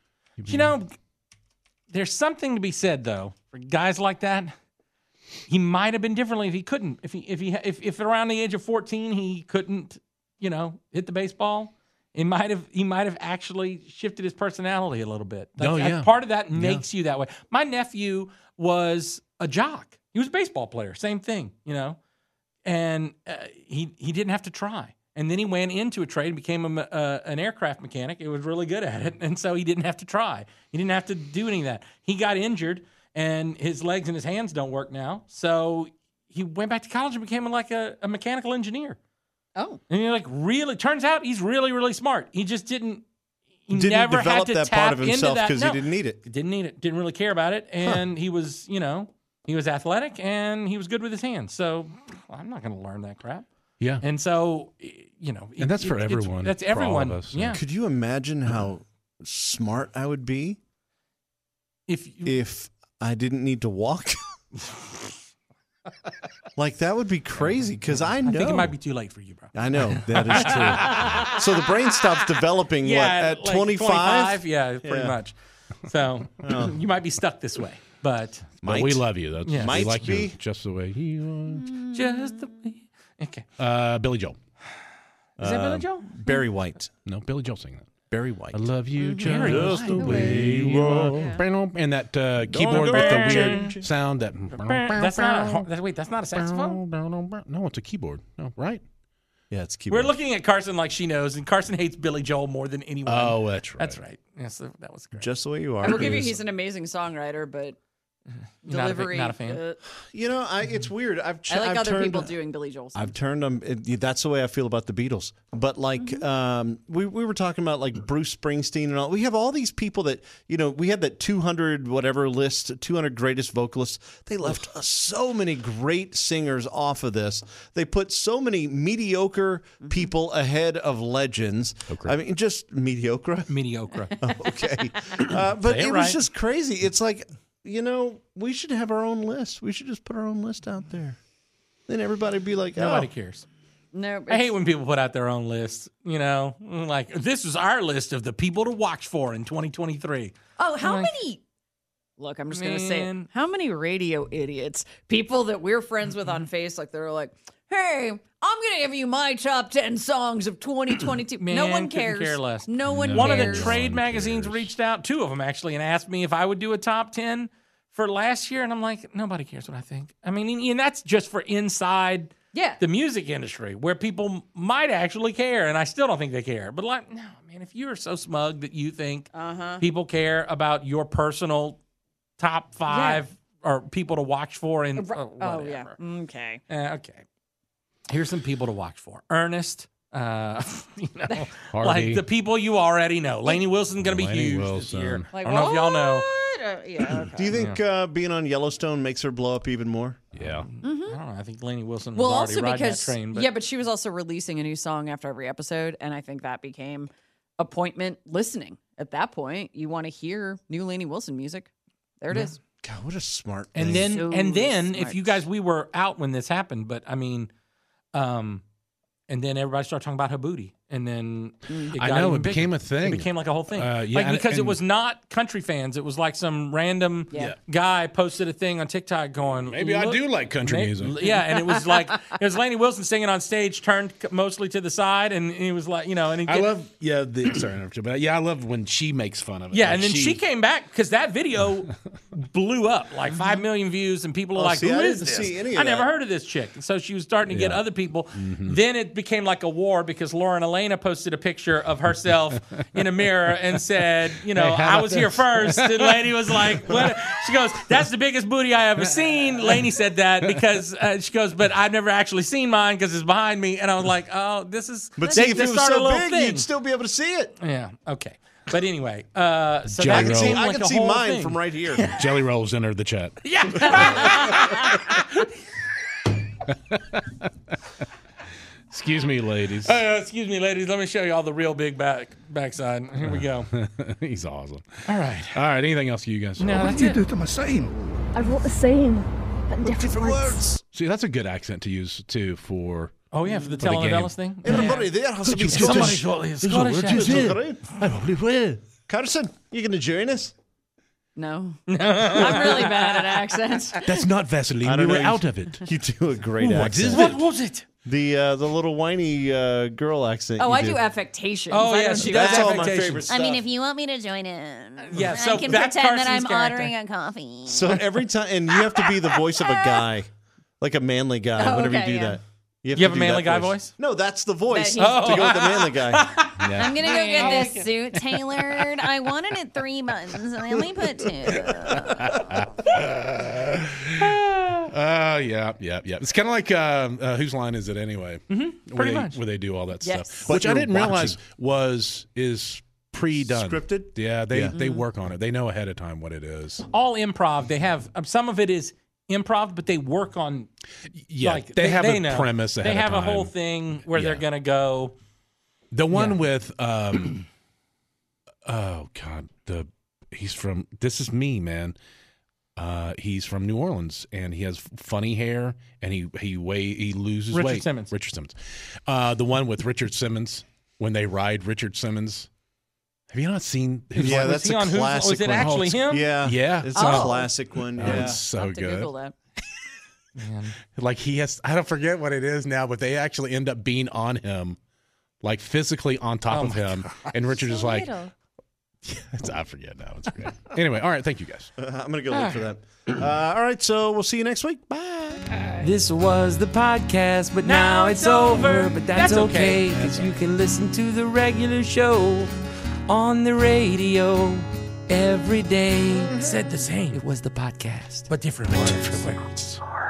There's something to be said though for guys like that. He might have been differently if he couldn't. If around the age of 14 he couldn't, hit the baseball. He might have actually shifted his personality a little bit. Part of that makes you that way. My nephew was a jock. He was a baseball player. Same thing, and he didn't have to try. And then he went into a trade and became an aircraft mechanic. He was really good at it, and so he didn't have to try. He didn't have to do any of that. He got injured, and his legs and his hands don't work now. So he went back to college and became like a mechanical engineer. Oh. And you're like, really? Turns out he's really, really smart. He just didn't. He Didn't never develop had to that tap part of into himself that. because No. he didn't need it. Didn't need it. Didn't really care about it. And he was, he was athletic and he was good with his hands. So I'm not going to learn that crap. Yeah. And so, And that's for everyone. That's for all everyone. of us. Yeah. Could you imagine how smart I would be if I didn't need to walk? Like, that would be crazy because I know. I think it might be too late for you, bro. I know. That is true. So the brain stops developing, at like 25? Yeah, pretty much. So you might be stuck this way. But But we love you. That's, Yeah. we Might like you be. just the way you just the way. Okay. are. Billy Joel. Is that Billy Joel? Barry White. No, Billy Joel singing that. Barry White. I love you Barry just White. the way you are. And that keyboard with the weird sound. That's not that's not a saxophone? No, it's a keyboard. No, right? Yeah, it's keyboard. We're looking at Carson like she knows, and Carson hates Billy Joel more than anyone. Oh, that's right. That's right. Yes, that was great. Just the way you are. I will give you, he's an amazing songwriter, but delivery. Not a fan. It's weird. I've I like other turned, people doing Billy Joel songs. I've turned them. That's the way I feel about the Beatles. But like, we were talking about like Bruce Springsteen and all. We have all these people that we had that 200 whatever list, 200 greatest vocalists. They left so many great singers off of this. They put so many mediocre people ahead of legends. Okay. I mean, just mediocre. Mediocre. Okay, but Say it it right. was just crazy. It's like, we should have our own list. We should just put our own list out there. Then everybody would be like, Nobody oh. cares. No, I hate when people put out their own lists. Like this is our list of the people to watch for in 2023. Oh, how like, many? Look, I'm just going to say it. Man. How many radio idiots, people that we're friends with on Face, like they're like, hey, I'm going to give you my top 10 songs of 2022. Man, no one couldn't cares. care less. No one One of cares. the trade one magazines cares. reached out, 2 of them actually, and asked me if I would do a top 10 for last year. And I'm like, nobody cares what I think. I mean, and that's just for inside the music industry where people might actually care, and I still don't think they care. But like, no, man, if you are so smug that you think people care about your personal top 5 or people to watch for, and whatever. Okay. Okay. Here's some people to watch for. Ernest. You know, Hardy. like the people you already know. Lainey Wilson's going to be Lainey huge Wilson. this year. Like, I don't know if y'all know. Okay. Do you think being on Yellowstone makes her blow up even more? Yeah. I don't know. I think Lainey Wilson was Well, already also riding because that train. But but she was also releasing a new song after every episode, and I think that became appointment listening. At that point, you want to hear new Lainey Wilson music. There it is. God, what a smart and thing. then smart. if you guys, we were out when this happened, but I mean, and then everybody started talking about her booty. And then it I got know, even it became bigger. a thing. It became like a whole thing. Yeah, like, and- because it and- was not country fans. It was like some random guy posted a thing on TikTok going, Maybe I "Look, do like country music. Yeah, and it was like, it was Lainey Wilson singing on stage, turned mostly to the side, and he was like, you know, and he I love, I love when she makes fun of it. yeah, Like and then she came back because that video blew up, like 5 million views, and people are like, see, "Who I is didn't this? see any of I never that. heard of this chick." And so she was starting to get other people. Mm-hmm. Then it became like a war because Lauren Elena posted a picture of herself in a mirror and said, "You know, Hey, how I about was here this?" first." And Lainey was like, "What?" She goes, "That's the biggest booty I ever seen." Lainey said that because she goes, "But I've never actually seen mine because it's behind me." And I was like, "Oh, this is." But they see, if it was started a so little big, thing. you'd still be able to see it. Yeah. Okay. But anyway, so Jelly that roll. became I like can a see whole mine thing. from right here. Jelly Rolls entered the chat. Yeah. Excuse me, ladies. Excuse me, ladies. Let me show you all the real big backside. Here we go. He's awesome. All right. All right. Anything else you guys? No, What that's did you it. do to my sign? I wrote the same, but in different words. See, that's a good accent to use too for. Oh yeah, for the the game. telenovelas thing. Everybody there has to be Somebody Scottish. Scottish accent. Carson, you going to join us? No. I'm really bad at accents. That's not Vaseline. I We don't were know. out of it. You do a great What accent. is What was it? The little whiny girl accent. Oh, you I do affectations. Oh, I yeah, don't she do does That's all my affectations. favorite stuff. I mean, if you want me to join in, Yeah, so I can that's pretend that Carson's I'm character. ordering a coffee. So every time, and you have to be the voice of a guy, like a manly guy. Oh, whenever okay, you do yeah. that, You to have a do manly that guy voice? No, that's the voice to That go with the manly guy. I'm gonna go get this suit tailored. I wanted it 3 buttons, and I only put 2. Yeah. It's kind of like whose line is it anyway? Mm-hmm. Pretty much. Where they do all that Yes. stuff, But which I you're didn't realize is pre-done, Scripted? Yeah, they work on it. They know ahead of time what it is. All improv. They have some of it is improv, but they work on. Yeah, like, they have a know. premise ahead They have of a whole time. thing where they're Yeah. gonna go. The one Yeah. with oh god, he's from This Is Me, man. He's from New Orleans and he has funny hair and he loses Richard weight. Simmons. Richard Simmons. The one with Richard Simmons when they ride Richard Simmons. Have you not seen his Yeah, Was that's he a on Who's- classic Was it one. actually him? Yeah, Yeah. it's a classic one. Oh, Yeah. it's so I'll have to good. Google that. Like he has, I don't forget what it is now, but they actually end up being on him, like physically on top of him. And Richard is like, I forget now. It's great. Anyway, all right. Thank you guys. I'm gonna go look for that. All right, so we'll see you next week. Bye. This was the podcast, but now it's over. But that's okay, because you can listen to the regular show on the radio every day. Said the same, It was the podcast. but different words.